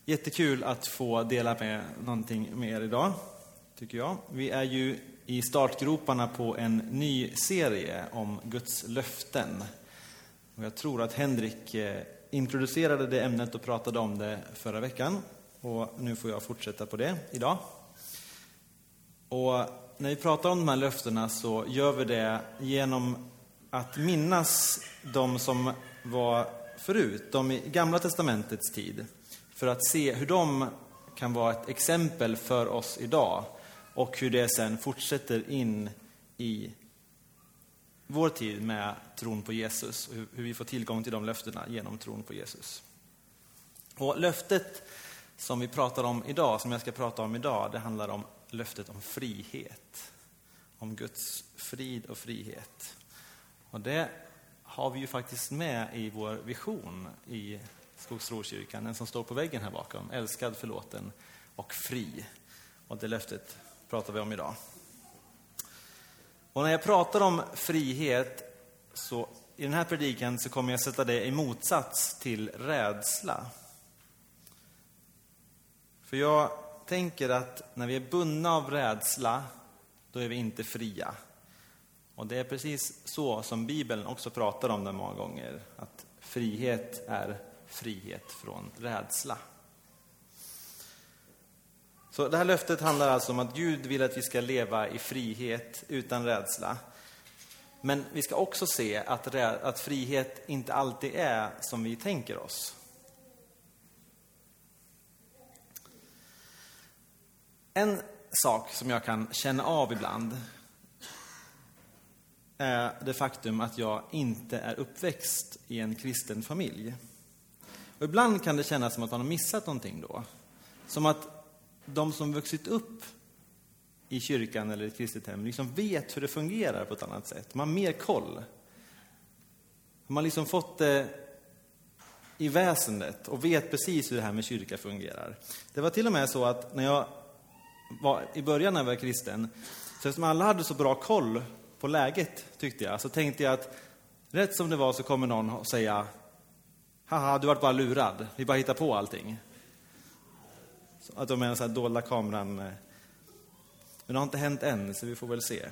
Jättekul att få dela med någonting med er idag, tycker jag. Vi är ju i startgroparna på en ny serie om Guds löften. Och jag tror att Henrik introducerade det ämnet och pratade om det förra veckan. Och nu får jag fortsätta på det idag. Och när vi pratar om de här löftena så gör vi det genom att minnas de som var förut, de i Gamla testamentets tid. För att se hur de kan vara ett exempel för oss idag. Och hur det sen fortsätter in i vår tid med tron på Jesus. Och hur vi får tillgång till de löftena genom tron på Jesus. Och löftet som vi pratar om idag, som jag ska prata om idag, det handlar om löftet om frihet. Om Guds frid och frihet. Och det har vi ju faktiskt med i vår vision i Skogsrokyrkan, den som står på väggen här bakom. Älskad, förlåten och fri. Och det löftet pratar vi om idag. Och när jag pratar om frihet så i den här predikan så kommer jag sätta det i motsats till rädsla. För jag tänker att när vi är bundna av rädsla, då är vi inte fria. Och det är precis så som Bibeln också pratar om det många gånger. Att frihet är frihet från rädsla. Så det här löftet handlar alltså om att Gud vill att vi ska leva i frihet utan rädsla. Men vi ska också se att frihet inte alltid är som vi tänker oss. En sak som jag kan känna av ibland är det faktum att jag inte är uppväxt i en kristen familj. Och ibland kan det kännas som att man har missat någonting då. Som att de som vuxit upp i kyrkan eller i ett kristet hem liksom vet hur det fungerar på ett annat sätt. Man har mer koll. Man har liksom fått det i väsendet och vet precis hur det här med kyrka fungerar. Det var till och med så att när jag var i början när jag var kristen, så eftersom alla hade så bra koll på läget tyckte jag, så tänkte jag att rätt som det var så kommer någon och säga: haha, du var bara lurad, vi bara hittar på allting. Så att de är en sån här dolda kameran. Men det har inte hänt än, så vi får väl se.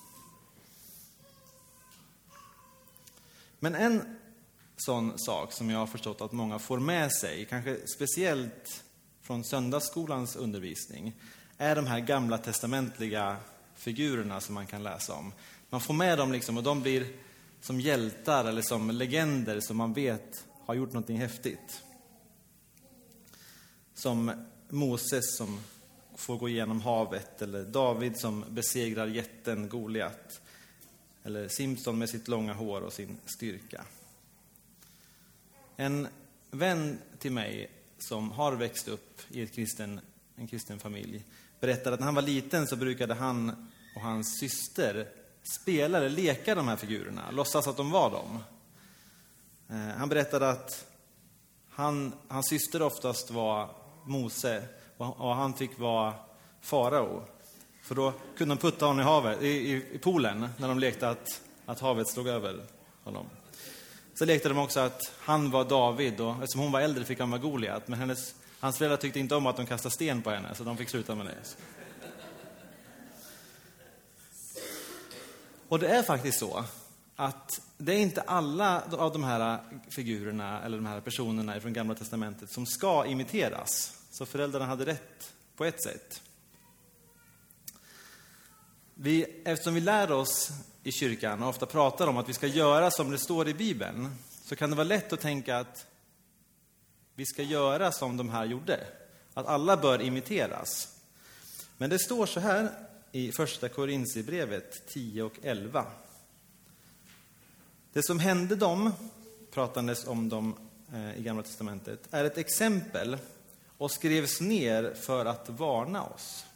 Men en sån sak som jag har förstått att många får med sig, kanske speciellt från söndagsskolans undervisning, är de här gamla testamentliga figurerna som man kan läsa om. Man får med dem liksom, och de blir som hjältar eller som legender som man vet har gjort någonting häftigt. Som Moses som får gå igenom havet, eller David som besegrar jätten Goliat, eller Simson med sitt långa hår och sin styrka. En vän till mig som har växt upp i en kristen familj berättade att när han var liten så brukade han och hans syster spela eller leka de här figurerna, låtsas att de var dem. Han berättade att hans syster oftast var Mose och han fick vara farao. För då kunde de putta honom i havet, i poolen, när de lekte att havet slog över honom. Så lekte de också att han var David, och eftersom hon var äldre fick han vara Goliat. Men hans föräldrar tyckte inte om att de kastade sten på henne, så de fick sluta med det. Och det är faktiskt så att det är inte alla av de här figurerna eller de här personerna från Gamla testamentet som ska imiteras. Så föräldrarna hade rätt på ett sätt. Eftersom vi lär oss i kyrkan och ofta pratar om att vi ska göra som det står i Bibeln, så kan det vara lätt att tänka att vi ska göra som de här gjorde. Att alla bör imiteras. Men det står så här i första Korinthierbrevet 10 och 11. Det som hände dem, pratandes om dem i Gamla testamentet, är ett exempel och skrevs ner för att varna oss.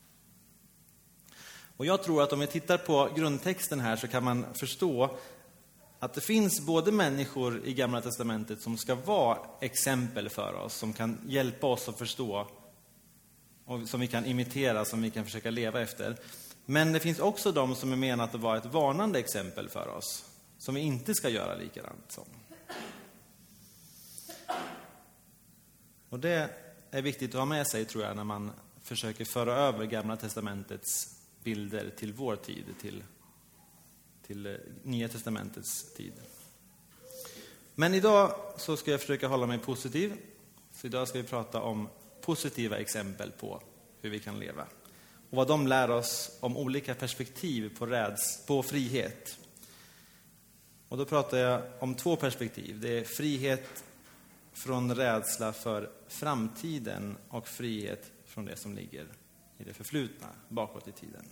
Och jag tror att om vi tittar på grundtexten här så kan man förstå att det finns både människor i Gamla testamentet som ska vara exempel för oss, som kan hjälpa oss att förstå och som vi kan imitera, som vi kan försöka leva efter. Men det finns också de som är menat att vara ett varnande exempel för oss, som vi inte ska göra likadant som. Och det är viktigt att ha med sig, tror jag, när man försöker föra över Gamla testamentets bilder till vår tid, till Nya testamentets tid. Men idag så ska jag försöka hålla mig positiv. Så idag ska vi prata om positiva exempel på hur vi kan leva. Och vad de lär oss om olika perspektiv på frihet. Och då pratar jag om 2 perspektiv. Det är frihet från rädsla för framtiden och frihet från det som ligger i det förflutna, bakåt i tiden.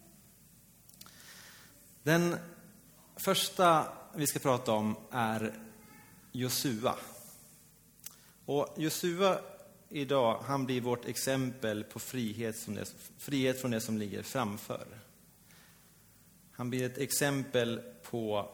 Den första vi ska prata om är Josua. Och Josua idag, han blir vårt exempel på frihet från det som ligger framför. Han blir ett exempel på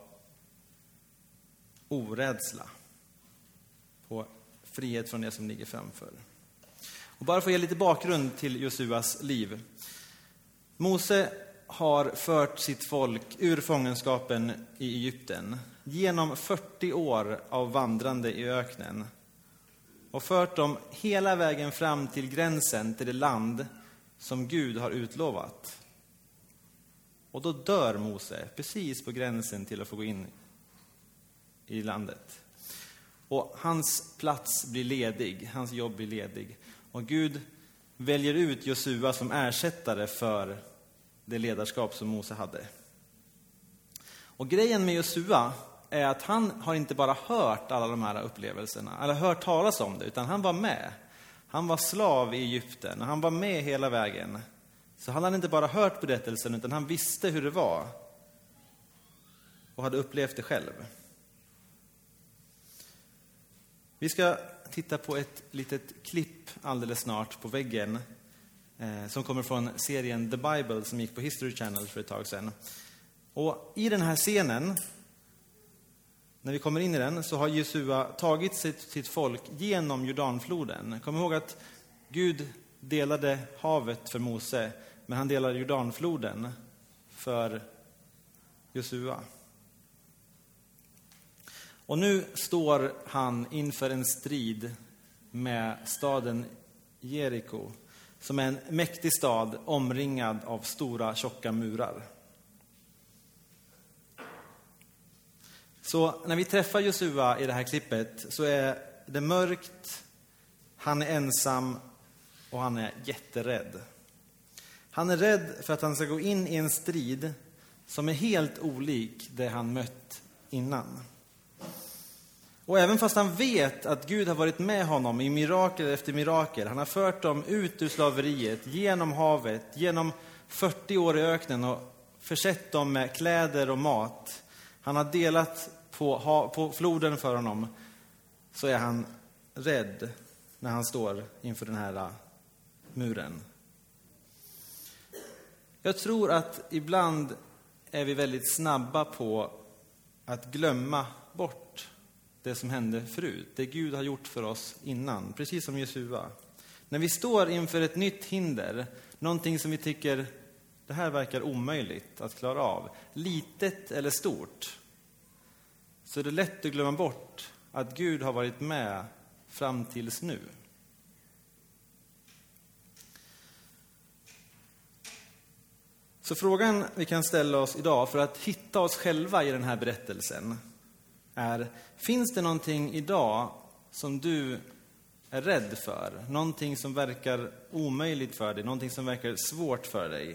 orädsla, på frihet från det som ligger framför. Och bara för att ge lite bakgrund till Josuas liv. Mose har fört sitt folk ur fångenskapen i Egypten genom 40 år av vandrande i öknen och fört dem hela vägen fram till gränsen till det land som Gud har utlovat. Och då dör Mose precis på gränsen till att få gå in i landet. Och hans plats blir ledig, hans jobb blir ledig. Och Gud väljer ut Josua som ersättare för det ledarskap som Mose hade. Och grejen med Josua är att han har inte bara hört alla de här upplevelserna, eller hört talas om det, utan han var med. Han var slav i Egypten och han var med hela vägen. Så han hade inte bara hört berättelsen, utan han visste hur det var och hade upplevt det själv. Vi ska titta på ett litet klipp alldeles snart på väggen som kommer från serien The Bible som gick på History Channel för ett tag sedan. Och i den här scenen, när vi kommer in i den, så har Josua tagit sitt folk genom Jordanfloden. Kom ihåg att Gud delade havet för Mose, men han delade Jordanfloden för Josua. Och nu står han inför en strid med staden Jeriko, som är en mäktig stad omringad av stora tjocka murar. Så när vi träffar Josua i det här klippet så är det mörkt, han är ensam och han är jätterädd. Han är rädd för att han ska gå in i en strid som är helt olik det han mött innan. Och även fast han vet att Gud har varit med honom i mirakel efter mirakel, han har fört dem ut ur slaveriet, genom havet, genom 40 år i öknen och försett dem med kläder och mat. Han har delat på floden för honom, så är han rädd när han står inför den här muren. Jag tror att ibland är vi väldigt snabba på att glömma bort det som hände förut, det Gud har gjort för oss innan, precis som Josua. När vi står inför ett nytt hinder, någonting som vi tycker, det här verkar omöjligt att klara av, litet eller stort, så är det lätt att glömma bort att Gud har varit med fram tills nu. Så frågan vi kan ställa oss idag för att hitta oss själva i den här berättelsen är: finns det någonting idag som du är rädd för? Någonting som verkar omöjligt för dig, någonting som verkar svårt för dig?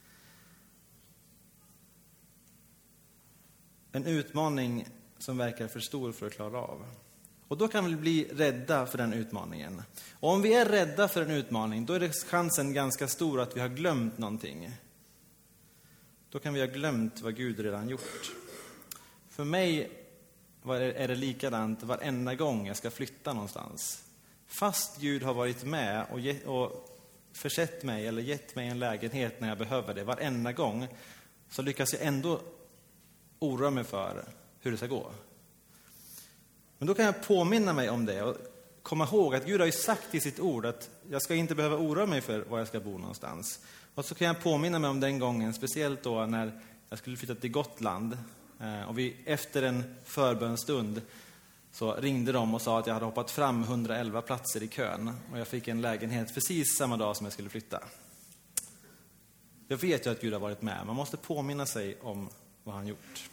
En utmaning som verkar för stor för att klara av. Och då kan vi bli rädda för den utmaningen. Och om vi är rädda för en utmaning, då är det chansen ganska stor att vi har glömt någonting. Då kan vi ha glömt vad Gud redan gjort. För mig är det likadant varenda gång jag ska flytta någonstans. Fast Gud har varit med och försett mig eller gett mig en lägenhet när jag behöver det, varenda gång, så lyckas jag ändå oroa mig för hur det ska gå. Men då kan jag påminna mig om det och komma ihåg att Gud har ju sagt i sitt ord att jag ska inte behöva oroa mig för var jag ska bo någonstans. Och så kan jag påminna mig om den gången, speciellt då när jag skulle flytta till Gotland. Och vi efter en förbönstund så ringde de och sa att jag hade hoppat fram 111 platser i kön. Och jag fick en lägenhet precis samma dag som jag skulle flytta. Jag vet ju att Gud har varit med. Man måste påminna sig om vad han gjort.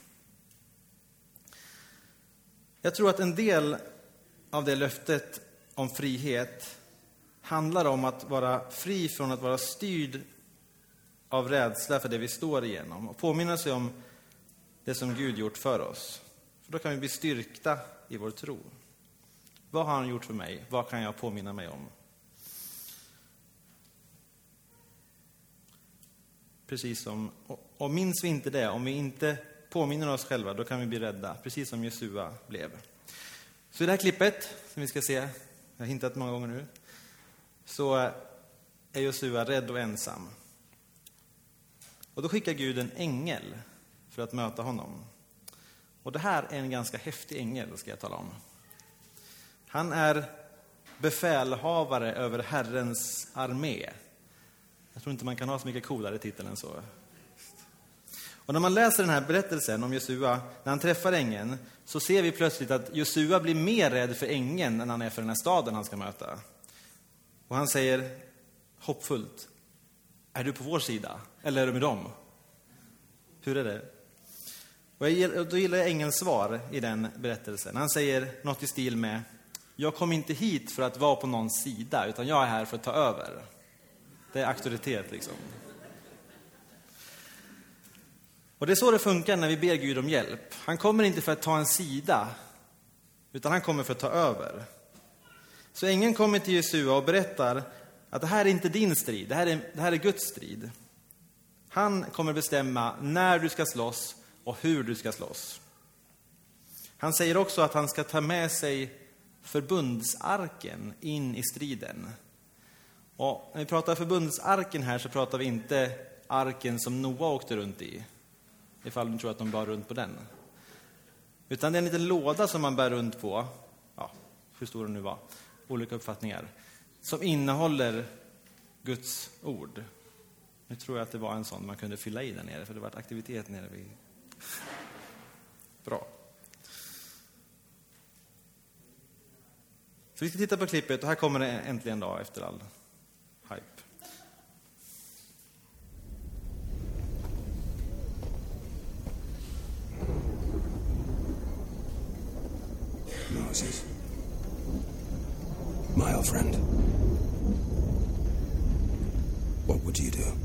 Jag tror att en del av det löftet om frihet handlar om att vara fri från att vara styrd av rädsla för det vi står igenom. Och påminna sig om det som Gud gjort för oss. För då kan vi bli styrkta i vår tro. Vad har han gjort för mig? Vad kan jag påminna mig om? Precis som, och minns vi inte det, om vi inte påminner oss själva, då kan vi bli rädda. Precis som Josua blev. Så i det här klippet, som vi ska se, jag har hintat många gånger nu, så är Josua rädd och ensam. Och då skickar Gud en ängel för att möta honom. Och det här är en ganska häftig ängel, ska jag tala om. Han är befälhavare över Herrens armé. Jag tror inte man kan ha så mycket coolare titel än så. Och när man läser den här berättelsen om Josua, när han träffar ängeln, så ser vi plötsligt att Josua blir mer rädd för ängeln än han är för den här staden han ska möta. Och han säger hoppfullt: är du på vår sida? Eller är du med dem? Hur är det? Och då gillar jag ängelns svar i den berättelsen. Han säger något i stil med: jag kom inte hit för att vara på någons sida, utan jag är här för att ta över. Det är auktoritet liksom. Och det är så det funkar när vi ber Gud om hjälp. Han kommer inte för att ta en sida, utan han kommer för att ta över. Så ängeln kommer till Josua och berättar att det här är inte din strid, det här är Guds strid. Han kommer bestämma när du ska slåss och hur du ska slåss. Han säger också att han ska ta med sig förbundsarken in i striden. Och när vi pratar förbundsarken här så pratar vi inte arken som Noa åkte runt i. Ifall du tror att de bar runt på den. Utan det är en liten låda som man bär runt på. Ja, hur stor den nu var. Olika uppfattningar. Som innehåller Guds ord. Nu tror jag att det var en sån man kunde fylla i där nere. För det var aktivitet nere vid. Bra. Så vi ska titta på klippet och här kommer det äntligen då efter all hype. Moses, my old friend, what would you do?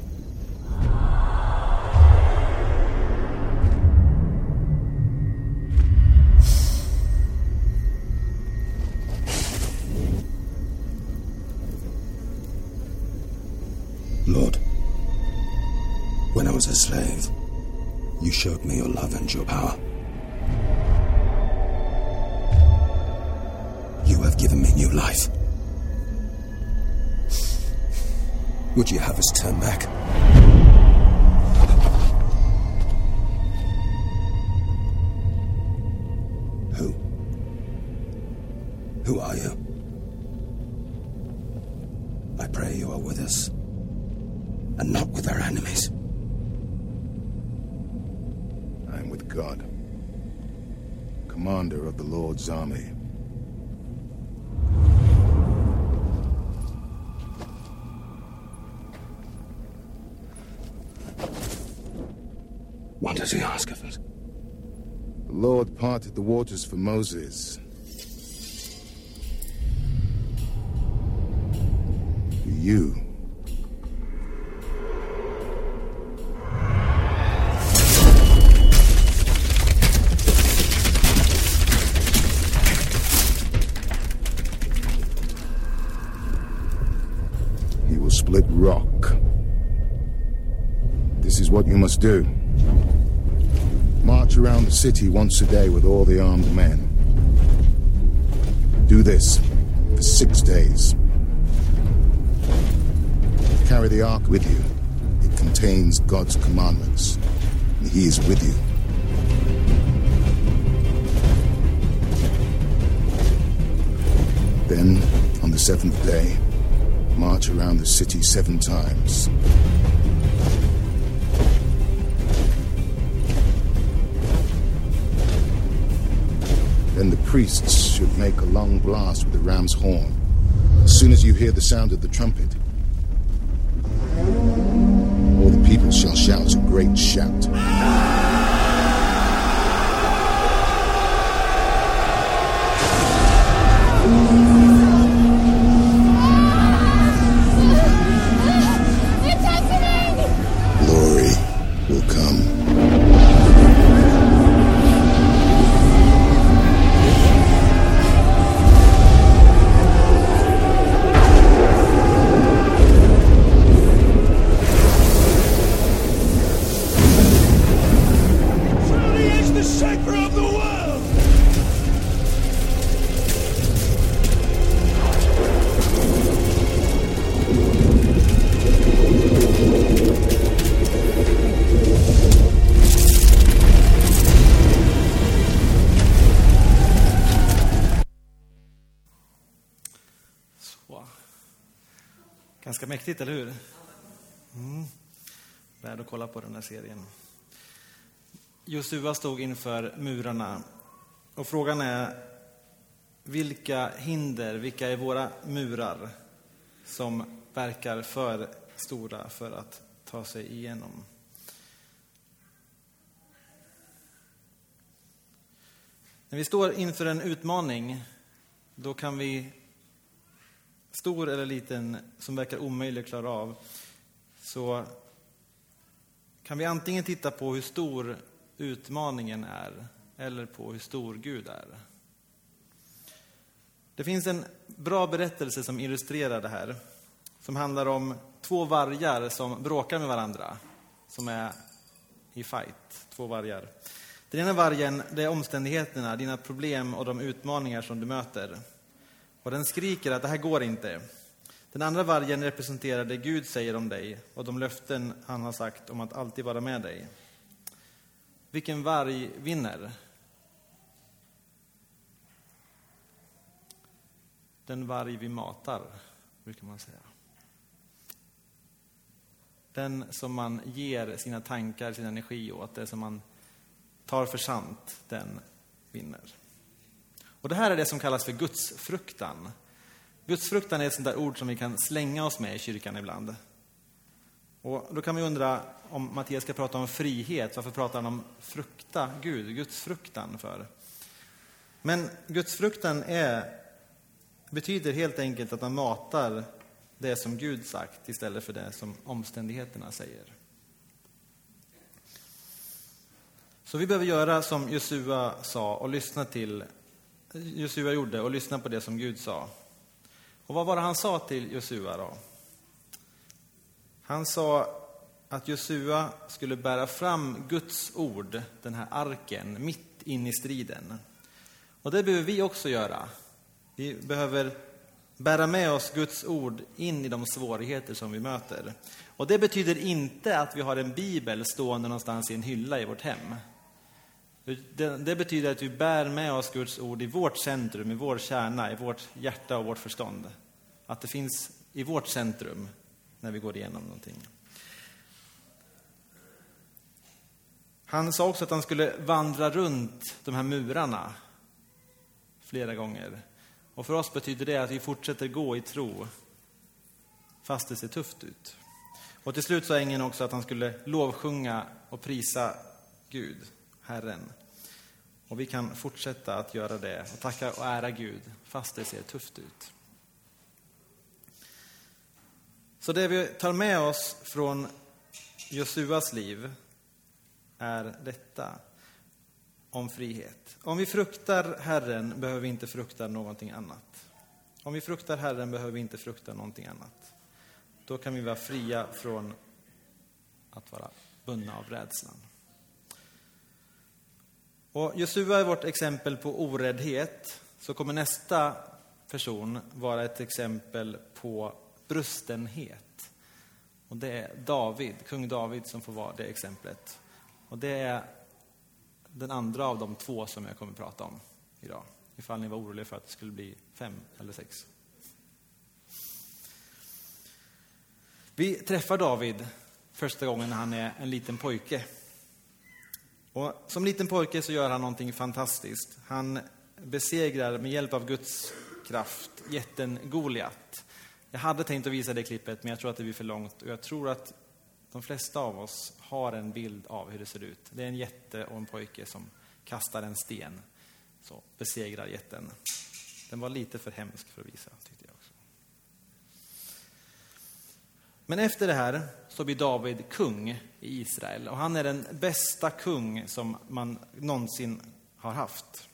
Lord, when I was a slave, you showed me your love and your power. You have given me new life. Would you have us turn back? Who are you? I pray you are with us, and not with our enemies. I am with God, commander of the Lord's army. What does he ask of us? The Lord parted the waters for Moses. You. He will split rock. This is what you must do. March around the city once a day with all the armed men. Do this for 6 days. Carry the ark with you. It contains God's commandments, and He is with you. Then, on the 7th day, march around the city 7 times. Then the priests should make a long blast with the ram's horn. As soon as you hear the sound of the trumpet, all the people shall shout a great shout. Glory will come. Ganska mäktigt, eller hur? Värd att kolla på den här serien. Josua stod inför murarna. Och frågan är, vilka är våra murar som verkar för stora för att ta sig igenom? När vi står inför en utmaning, då kan vi, stor eller liten, som verkar omöjlig att klara av, så kan vi antingen titta på hur stor utmaningen är eller på hur stor Gud är. Det finns en bra berättelse som illustrerar det här, som handlar om 2 vargar som bråkar med varandra, som är i fight, 2 vargar. Den ena vargen, det är omständigheterna, dina problem och de utmaningar som du möter. Och den skriker att det här går inte. Den andra vargen representerar det Gud säger om dig och de löften han har sagt om att alltid vara med dig. Vilken varg vinner? Den varg vi matar, brukar man säga. Den som man ger sina tankar, sin energi åt, det som man tar för sant, den vinner. Och det här är det som kallas för gudsfruktan. Gudsfruktan är ett sånt där ord som vi kan slänga oss med i kyrkan ibland. Och då kan vi undra, om Mattias ska prata om frihet, varför pratar han om frukta Gud, gudsfruktan för? Men gudsfruktan betyder helt enkelt att man matar det som Gud sagt istället för det som omständigheterna säger. Så vi behöver göra som Josua sa och Josua gjorde och lyssna på det som Gud sa. Och vad var det han sa till Josua då? Han sa att Josua skulle bära fram Guds ord, den här arken, mitt in i striden. Och det behöver vi också göra. Vi behöver bära med oss Guds ord in i de svårigheter som vi möter. Och det betyder inte att vi har en bibel stående någonstans i en hylla i vårt hem. Det betyder att vi bär med oss Guds ord i vårt centrum, i vår kärna, i vårt hjärta och vårt förstånd. Att det finns i vårt centrum när vi går igenom någonting. Han sa också att han skulle vandra runt de här murarna flera gånger. Och för oss betyder det att vi fortsätter gå i tro fast det ser tufft ut. Och till slut sa ängeln också att han skulle lovsjunga och prisa Gud, Herren. Och vi kan fortsätta att göra det och tacka och ära Gud fast det ser tufft ut. Så det vi tar med oss från Josuas liv är detta om frihet. Om vi fruktar Herren behöver vi inte frukta någonting annat. Om vi fruktar Herren behöver vi inte frukta någonting annat. Då kan vi vara fria från att vara bundna av rädslan. Och Josua är vårt exempel på oräddhet, så kommer nästa person vara ett exempel på brustenhet. Och det är kung David som får vara det exemplet. Och det är den andra av de 2 som jag kommer att prata om idag. Ifall ni var oroliga för att det skulle bli 5 eller 6. Vi träffar David första gången när han är en liten pojke. Och som liten pojke så gör han någonting fantastiskt. Han besegrar med hjälp av Guds kraft jätten Goliat. Jag hade tänkt att visa det klippet, men jag tror att det blir för långt. Och jag tror att de flesta av oss har en bild av hur det ser ut. Det är en jätte och en pojke som kastar en sten. Så besegrar jätten. Den var lite för hemsk för att visa, tyckte jag också. Men efter det här så blir David kung i Israel. Och han är den bästa kung som man någonsin har haft.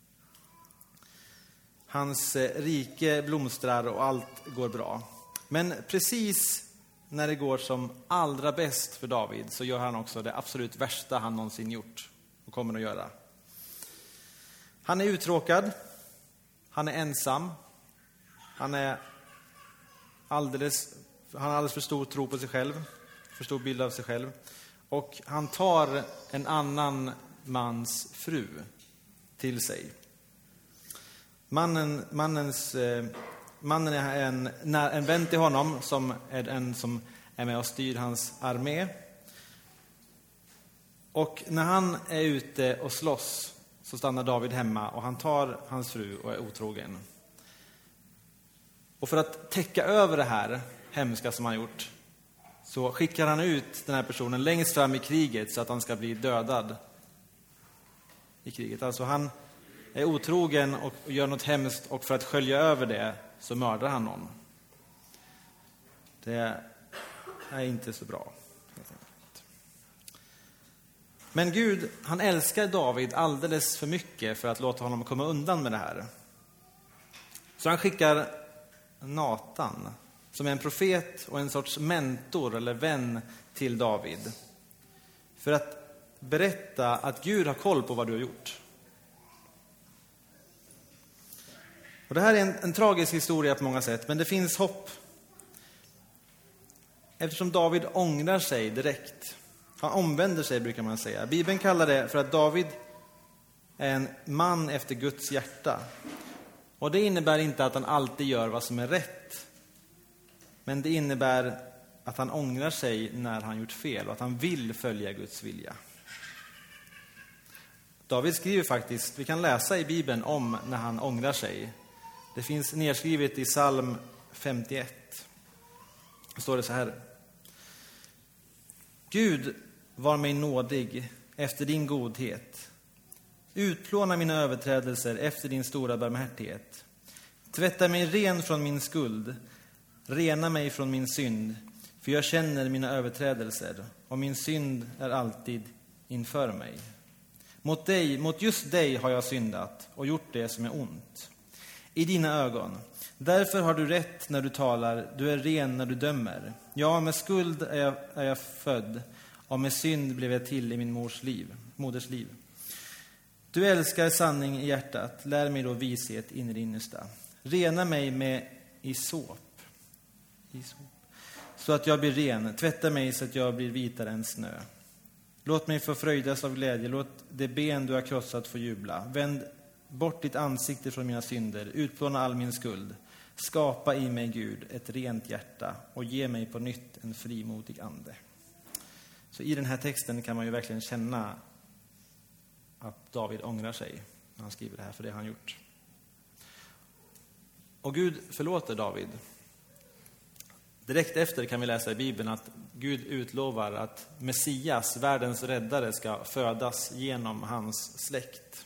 Hans rike blomstrar och allt går bra. Men precis när det går som allra bäst för David så gör han också det absolut värsta han någonsin gjort och kommer att göra. Han är uttråkad, han är ensam, han har alldeles för stor tro på sig själv, för stor bild av sig själv. Och han tar en annan mans fru till sig. Mannen är en vän till honom som är en som är med och styr hans armé. Och när han är ute och slåss så stannar David hemma och han tar hans fru och är otrogen. Och för att täcka över det här hemska som han gjort så skickar han ut den här personen längst fram i kriget så att han ska bli dödad i kriget. Alltså han är otrogen och gör något hemskt, och för att skölja över det så mördar han någon. Det är inte så bra. Men Gud, han älskar David alldeles för mycket för att låta honom komma undan med det här. Så han skickar Natan, som är en profet och en sorts mentor eller vän till David, för att berätta att Gud har koll på vad du har gjort. Och det här är en tragisk historia på många sätt, men det finns hopp. Eftersom David ångrar sig direkt. Han omvänder sig, brukar man säga. Bibeln kallar det för att David är en man efter Guds hjärta. Och det innebär inte att han alltid gör vad som är rätt. Men det innebär att han ångrar sig när han gjort fel och att han vill följa Guds vilja. David skriver faktiskt, vi kan läsa i Bibeln om när han ångrar sig. Det finns nedskrivet i psalm 51. Då står det så här: Gud, var mig nådig efter din godhet. Utplåna mina överträdelser efter din stora barmhärtighet. Tvätta mig ren från min skuld. Rena mig från min synd. För jag känner mina överträdelser, och min synd är alltid inför mig. Mot just dig har jag syndat och gjort det som är ont i dina ögon. Därför har du rätt när du talar, du är ren när du dömer. Ja, med skuld är jag född, och med synd blev jag till i min moders liv. Du älskar sanning i hjärtat, lär mig då vishet in i det innersta. Rena mig med isop, så att jag blir ren. Tvätta mig så att jag blir vitare än snö. Låt mig få fröjdas av glädje, låt det ben du har krossat få jubla. Vänd bort ditt ansikte från mina synder, utplåna all min skuld. Skapa i mig, Gud, ett rent hjärta och ge mig på nytt en frimodig ande. Så i den här texten kan man ju verkligen känna att David ångrar sig när han skriver det här, för det har han gjort. Och Gud förlåter David. Direkt efter kan vi läsa i Bibeln att Gud utlovar att Messias, världens räddare, ska födas genom hans släkt.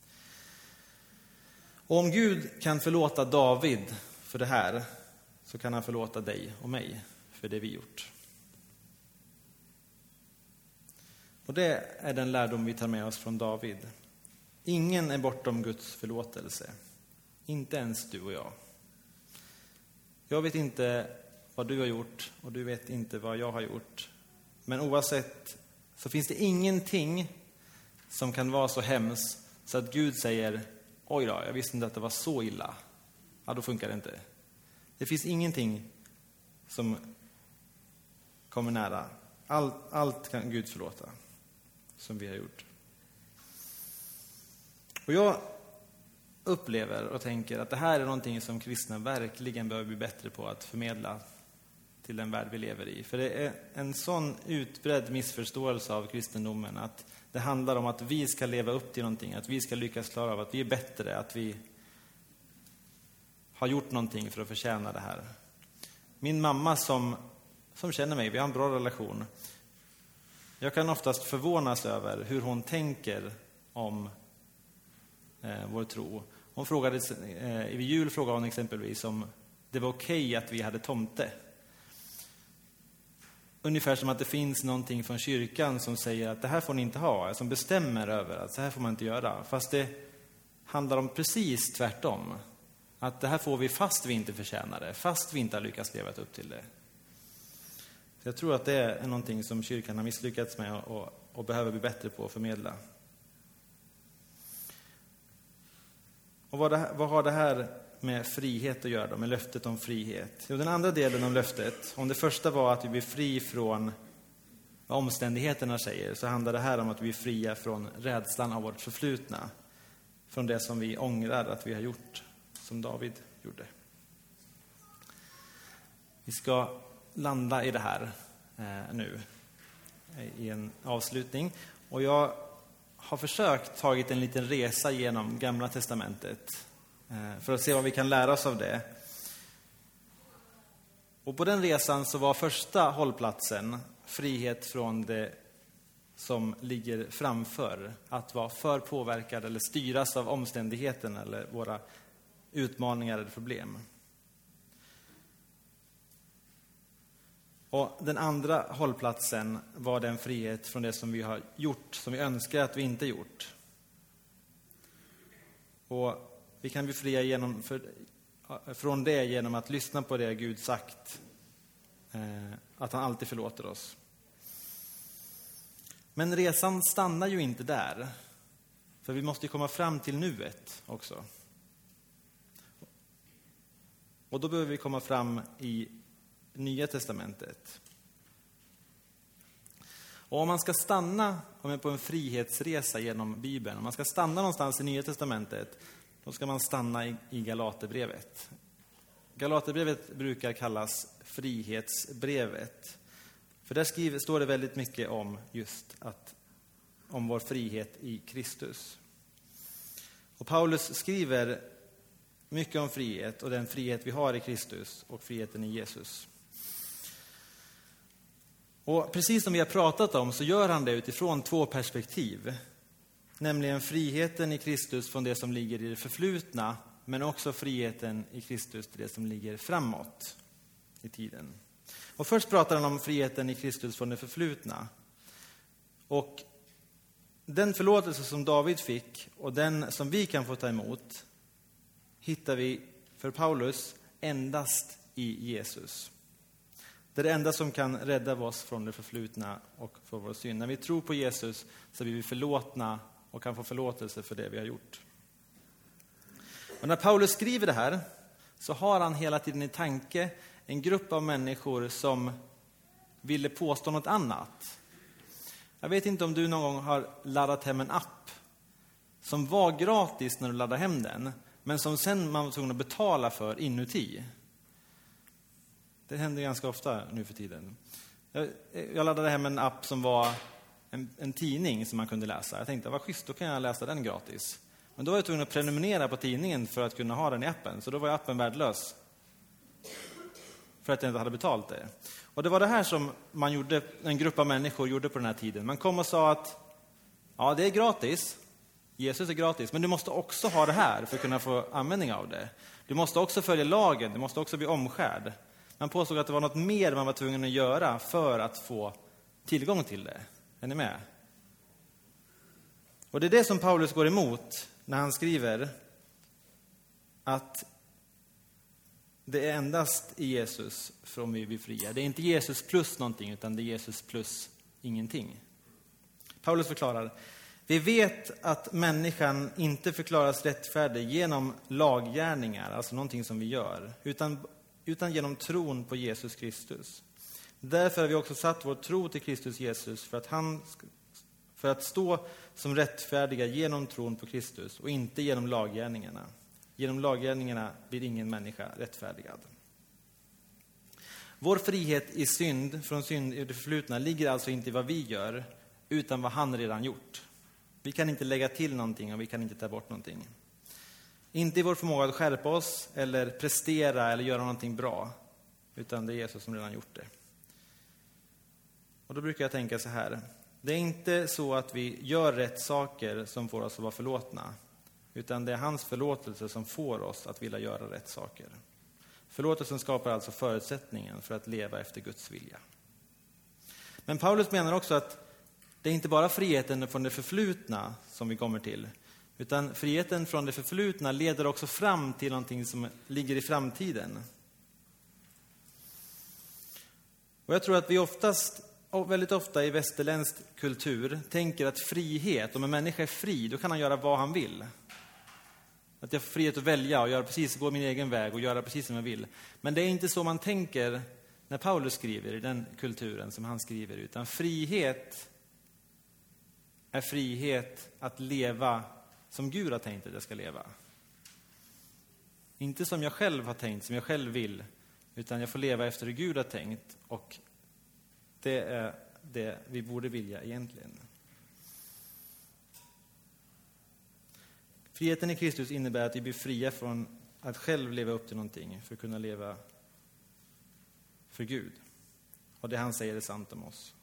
Och om Gud kan förlåta David för det här, så kan han förlåta dig och mig för det vi gjort. Och det är den lärdom vi tar med oss från David. Ingen är bortom Guds förlåtelse. Inte ens du och jag. Jag vet inte vad du har gjort och du vet inte vad jag har gjort. Men oavsett så finns det ingenting som kan vara så hemskt så att Gud säger: oj då, jag visste inte att det var så illa. Ja, då funkar det inte. Det finns ingenting som kommer nära. Allt kan Gud förlåta som vi har gjort. Och jag upplever och tänker att det här är någonting som kristna verkligen behöver bli bättre på att förmedla till den värld vi lever i. För det är en sån utbredd missförståelse av kristendomen att det handlar om att vi ska leva upp till någonting, att vi ska lyckas klara av, att vi är bättre, att vi har gjort någonting för att förtjäna det här. Min mamma som känner mig, vi har en bra relation. Jag kan oftast förvånas över hur hon tänker om vår tro. Hon frågade, i jul frågade hon exempelvis om det var okej att vi hade tomte. Ungefär som att det finns någonting från kyrkan som säger att det här får ni inte ha, som bestämmer över att så här får man inte göra. Fast det handlar om precis tvärtom. Att det här får vi fast vi inte förtjänar det, fast vi inte har lyckats leva upp till det. Så jag tror att det är någonting som kyrkan har misslyckats med och behöver bli bättre på att förmedla. Och vad har det här med frihet att göra då, med löftet om frihet? Jo, den andra delen av löftet, om det första var att vi blir fri från vad omständigheterna säger, så handlar det här om att vi är fria från rädslan av vårt förflutna. Från det som vi ångrar att vi har gjort, som David gjorde. Vi ska landa i det här nu, i en avslutning. Och jag har försökt tagit en liten resa genom Gamla testamentet för att se vad vi kan lära oss av det. Och på den resan så var första hållplatsen frihet från det som ligger framför. Att vara för påverkad eller styras av omständigheten eller våra utmaningar eller problem. Och den andra hållplatsen var den frihet från det som vi har gjort, som vi önskar att vi inte gjort. Och vi kan bli fria från det genom att lyssna på det Gud sagt, att han alltid förlåter oss. Men resan stannar ju inte där, för vi måste komma fram till nuet också. Och då behöver vi komma fram i Nya testamentet. Och om man ska stanna på en frihetsresa genom Bibeln, om man ska stanna någonstans i Nya testamentet, då ska man stanna i Galaterbrevet. Galaterbrevet brukar kallas frihetsbrevet. För där står det väldigt mycket om just om vår frihet i Kristus. Och Paulus skriver mycket om frihet och den frihet vi har i Kristus och friheten i Jesus. Och precis som vi har pratat om så gör han det utifrån två perspektiv. Nämligen friheten i Kristus från det som ligger i det förflutna, men också friheten i Kristus till det som ligger framåt i tiden. Och först pratar han om friheten i Kristus från det förflutna. Och den förlåtelse som David fick och den som vi kan få ta emot hittar vi för Paulus endast i Jesus. Det är det enda som kan rädda oss från det förflutna och från vår synd. När vi tror på Jesus så blir vi förlåtna och kan få förlåtelse för det vi har gjort. Och när Paulus skriver det här så har han hela tiden i tanke en grupp av människor som ville påstå något annat. Jag vet inte om du någon gång har laddat hem en app som var gratis när du laddade hem den, men som sen man var tvungen att betala för inuti. Det händer ganska ofta nu för tiden. Jag laddade hem en app som var en tidning som man kunde läsa. Jag tänkte, vad schysst, då kan jag läsa den gratis. Men då var jag tvungen att prenumerera på tidningen för att kunna ha den i appen. Så då var appen värdelös. För att jag inte hade betalt det. Och det var det här som en grupp av människor gjorde på den här tiden. Man kom och sa att ja, det är gratis. Jesus är gratis. Men du måste också ha det här för att kunna få användning av det. Du måste också följa lagen. Du måste också bli omskärd. Man påstod att det var något mer man var tvungen att göra för att få tillgång till det. Är ni med? Och det är det som Paulus går emot när han skriver att det är endast i Jesus som vi blir fria. Det är inte Jesus plus någonting, utan det är Jesus plus ingenting. Paulus förklarar: vi vet att människan inte förklaras rättfärdig genom laggärningar, alltså någonting som vi gör, utan genom tron på Jesus Kristus. Därför har vi också satt vår tro till Kristus Jesus för att stå som rättfärdiga genom tron på Kristus och inte genom laggärningarna. Genom laggärningarna blir ingen människa rättfärdigad. Vår frihet i synd, från synd i det förflutna, ligger alltså inte i vad vi gör, utan vad han redan gjort. Vi kan inte lägga till någonting och vi kan inte ta bort någonting. Inte i vår förmåga att skärpa oss eller prestera eller göra någonting bra, utan det är Jesus som redan gjort det. Och då brukar jag tänka så här: det är inte så att vi gör rätt saker som får oss att vara förlåtna, utan det är hans förlåtelse som får oss att vilja göra rätt saker. Förlåtelsen skapar alltså förutsättningen för att leva efter Guds vilja. Men Paulus menar också att det är inte bara friheten från det förflutna som vi kommer till, utan friheten från det förflutna leder också fram till någonting som ligger i framtiden. Och jag tror att vi väldigt ofta i västerländsk kultur tänker att frihet, om en människa är fri, då kan han göra vad han vill. Att jag får frihet att välja och gå min egen väg och göra precis som jag vill. Men det är inte så man tänker när Paulus skriver i den kulturen som han skriver, utan frihet är frihet att leva som Gud har tänkt att jag ska leva. Inte som jag själv har tänkt, som jag själv vill, utan jag får leva efter hur Gud har tänkt, och det är det vi borde vilja egentligen. Friheten i Kristus innebär att vi blir fria från att själv leva upp till någonting för att kunna leva för Gud. Och det han säger är sant om oss.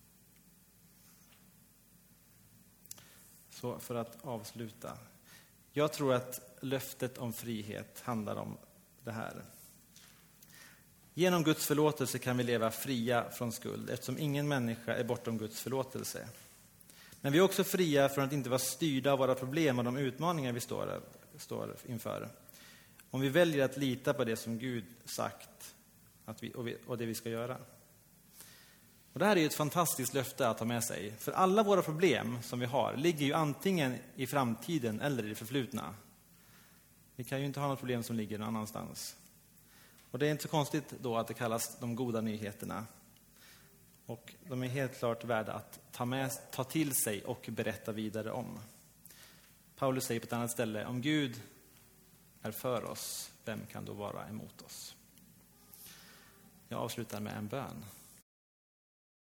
Så för att avsluta. Jag tror att löftet om frihet handlar om det här. Genom Guds förlåtelse kan vi leva fria från skuld, eftersom ingen människa är bortom Guds förlåtelse. Men vi är också fria från att inte vara styrda av våra problem och de utmaningar vi står inför. Om vi väljer att lita på det som Gud sagt och det vi ska göra. Och det här är ju ett fantastiskt löfte att ha med sig. För alla våra problem som vi har ligger ju antingen i framtiden eller i det förflutna. Vi kan ju inte ha något problem som ligger någon annanstans. Och det är inte så konstigt då att det kallas de goda nyheterna. Och de är helt klart värda att ta till sig och berätta vidare om. Paulus säger på ett annat ställe: om Gud är för oss, vem kan då vara emot oss? Jag avslutar med en bön.